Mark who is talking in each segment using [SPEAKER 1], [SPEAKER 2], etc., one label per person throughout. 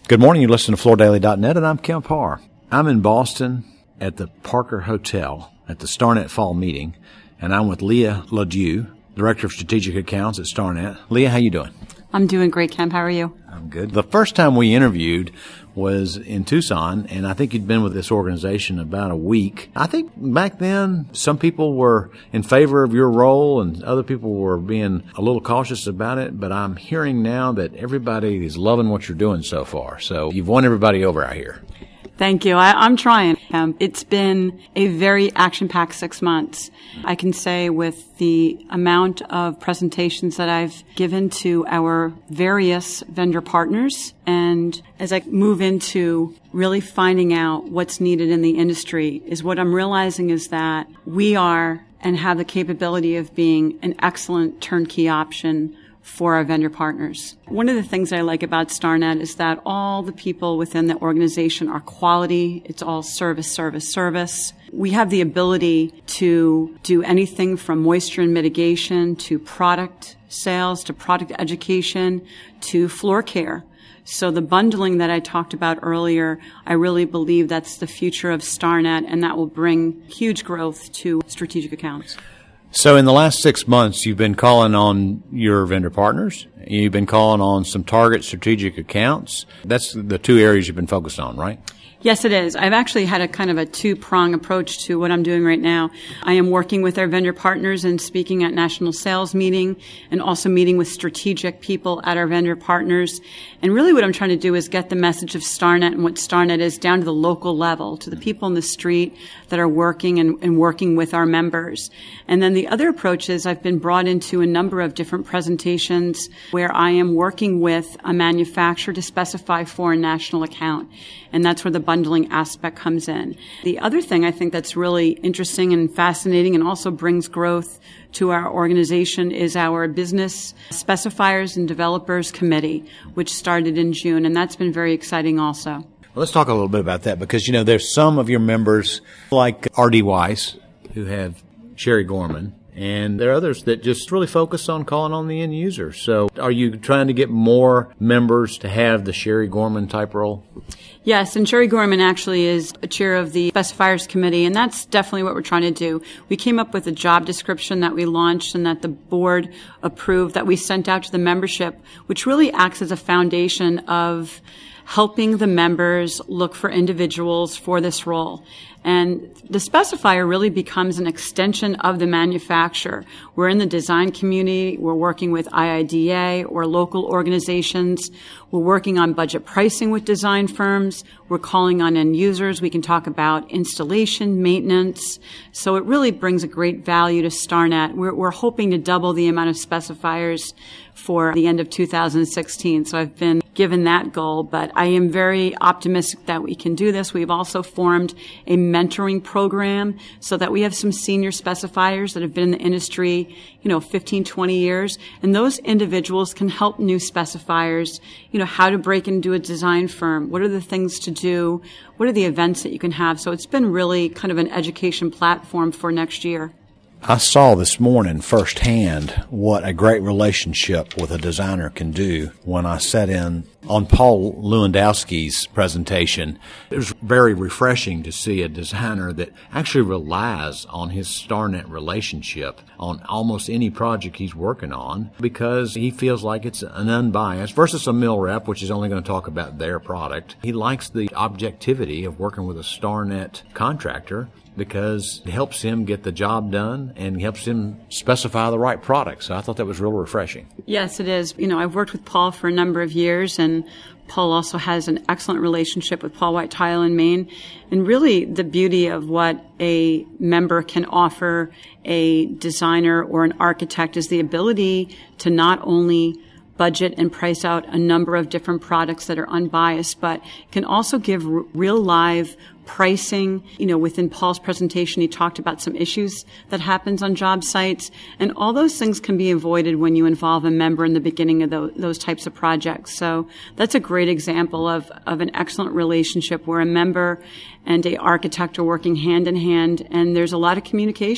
[SPEAKER 1] Good morning. You listen to FloorDaily.net, and I'm Kemp Harr. I'm in Boston at the Parker Hotel at the StarNet Fall Meeting, and I'm with Leah Ladue, Director of Strategic Accounts at StarNet. Leah, how you doing?
[SPEAKER 2] I'm doing great, Kemp. How are you?
[SPEAKER 1] I'm good. The first time we interviewed was in Tucson, and I think you'd been with this organization about a week. I think back then some people were in favor of your role and other people were being a little cautious about it, but I'm hearing now that everybody is loving what you're doing so far. So you've won everybody over out here.
[SPEAKER 2] Thank you. I'm trying. It's been a very action-packed 6 months. I can say with the amount of presentations that I've given to our various vendor partners, and as I move into really finding out what's needed in the industry, is what I'm realizing is that we are and have the capability of being an excellent turnkey option for our vendor partners. One of the things I like about StarNet is that all the people within the organization are quality. It's all service, service, service. We have the ability to do anything from moisture and mitigation to product sales to product education to floor care. So the bundling that I talked about earlier, I really believe that's the future of StarNet, and that will bring huge growth to strategic accounts.
[SPEAKER 1] So in the last 6 months, you've been calling on your vendor partners. You've been calling on some target strategic accounts. That's the two areas you've been focused on, right?
[SPEAKER 2] Yes, it is. I've actually had a kind of a two-prong approach to what I'm doing right now. I am working with our vendor partners and speaking at national sales meeting and also meeting with strategic people at our vendor partners. And really what I'm trying to do is get the message of StarNet and what StarNet is down to the local level, to the people in the street that are working and working with our members. And then the other approach is I've been brought into a number of different presentations where I am working with a manufacturer to specify for a national account. And that's where the bundling aspect comes in. The other thing I think that's really interesting and fascinating and also brings growth to our organization is our Business Specifiers and Developers Committee, which started in June, and that's been very exciting also.
[SPEAKER 1] Well, let's talk a little bit about that because, there's some of your members like R.D. Weiss who have Sherry Gorman, and there are others that just really focus on calling on the end user. So are you trying to get more members to have the Sherry Gorman type role?
[SPEAKER 2] Yes, and Sherry Gorman actually is a chair of the Specifiers Committee, and that's definitely what we're trying to do. We came up with a job description that we launched and that the board approved that we sent out to the membership, which really acts as a foundation of helping the members look for individuals for this role. And the specifier really becomes an extension of the manufacturer. We're in the design community. We're working with IIDA or local organizations. We're working on budget pricing with design firms. We're calling on end users. We can talk about installation, maintenance. So it really brings a great value to StarNet. We're hoping to double the amount of specifiers for the end of 2016. So I've been given that goal, but I am very optimistic that we can do this. We've also formed a mentoring program so that we have some senior specifiers that have been in the industry, 15, 20 years. And those individuals can help new specifiers, how to break into a design firm. What are the things to do? What are the events that you can have? So it's been really kind of an education platform for next year.
[SPEAKER 1] I saw this morning firsthand what a great relationship with a designer can do when I sat in on Paul Lewandowski's presentation. It was very refreshing to see a designer that actually relies on his StarNet relationship on almost any project he's working on because he feels like it's an unbiased versus a mill rep, which is only going to talk about their product. He likes the objectivity of working with a StarNet contractor because it helps him get the job done and helps him specify the right product. So I thought that was real refreshing.
[SPEAKER 2] Yes, it is. I've worked with Paul for a number of years, and Paul also has an excellent relationship with Paul White Tile in Maine. And really the beauty of what a member can offer a designer or an architect is the ability to not only budget and price out a number of different products that are unbiased, but can also give real live pricing. Within Paul's presentation, he talked about some issues that happens on job sites, and all those things can be avoided when you involve a member in the beginning of those types of projects. So that's a great example of an excellent relationship where a member and a architect are working hand in hand, and there's a lot of communication.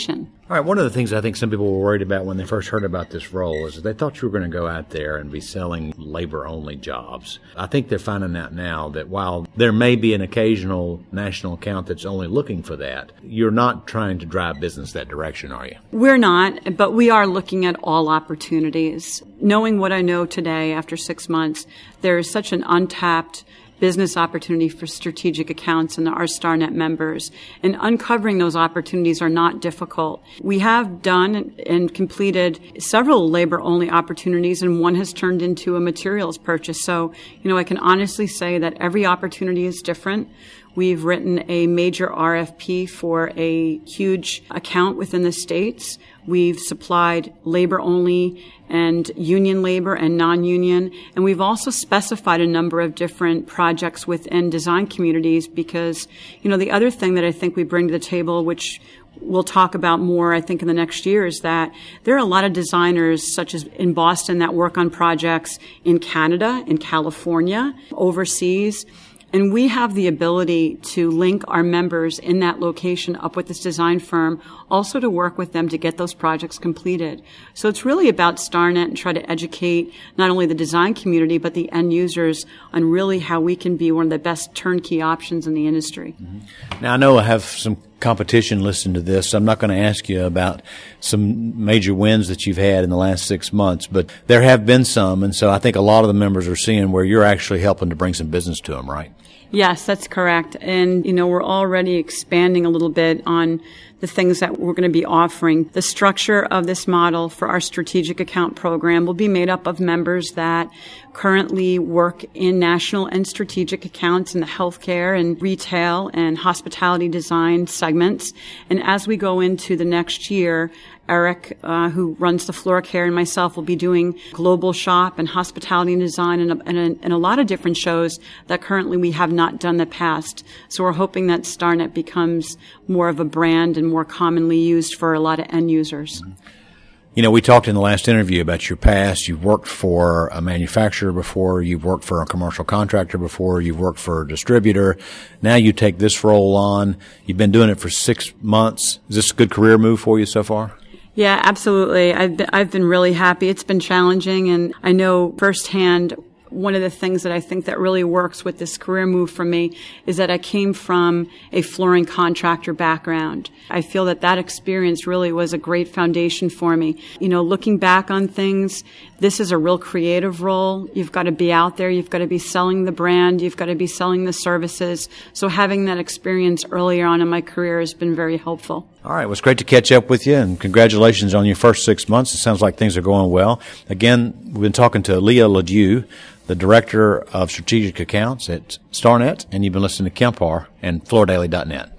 [SPEAKER 1] All right, one of the things I think some people were worried about when they first heard about this role is that they thought you were going to go out there and be selling labor-only jobs. I think they're finding out now that while there may be an occasional national account that's only looking for that, you're not trying to drive business that direction, are you?
[SPEAKER 2] We're not, but we are looking at all opportunities. Knowing what I know today after 6 months, there is such an untapped business opportunity for strategic accounts and our StarNet members. And uncovering those opportunities are not difficult. We have done and completed several labor-only opportunities, and one has turned into a materials purchase. So, I can honestly say that every opportunity is different. We've written a major RFP for a huge account within the States. We've supplied labor-only and union labor and non-union. And we've also specified a number of different projects within design communities because, the other thing that I think we bring to the table, which we'll talk about more, I think, in the next year, is that there are a lot of designers, such as in Boston, that work on projects in Canada, in California, overseas. And we have the ability to link our members in that location up with this design firm, also to work with them to get those projects completed. So it's really about StarNet and try to educate not only the design community, but the end users on really how we can be one of the best turnkey options in the industry.
[SPEAKER 1] Mm-hmm. Now, I know I have some competition listening to this. I'm not going to ask you about some major wins that you've had in the last 6 months, but there have been some, and so I think a lot of the members are seeing where you're actually helping to bring some business to them, right?
[SPEAKER 2] Yes, that's correct. And, we're already expanding a little bit on the things that we're going to be offering. The structure of this model for our strategic account program will be made up of members that currently work in national and strategic accounts in the healthcare and retail and hospitality design segments. And as we go into the next year, Eric, who runs the floor care, and myself will be doing global shop and hospitality and design and a lot of different shows that currently we have not done in the past. So we're hoping that StarNet becomes more of a brand and more commonly used for a lot of end users.
[SPEAKER 1] We talked in the last interview about your past. You've worked for a manufacturer before. You've worked for a commercial contractor before. You've worked for a distributor. Now you take this role on. You've been doing it for 6 months. Is this a good career move for you so far?
[SPEAKER 2] Yeah, absolutely. I've been really happy. It's been challenging, and I know firsthand one of the things that I think that really works with this career move for me is that I came from a flooring contractor background. I feel that experience really was a great foundation for me. Looking back on things, this is a real creative role. You've got to be out there. You've got to be selling the brand. You've got to be selling the services. So having that experience earlier on in my career has been very helpful.
[SPEAKER 1] All right. Well, it's great to catch up with you, and congratulations on your first 6 months. It sounds like things are going well. Again, we've been talking to Leah Ladue, the Director of Strategic Accounts at StarNet, and you've been listening to Kemp Harr and FloorDaily.net.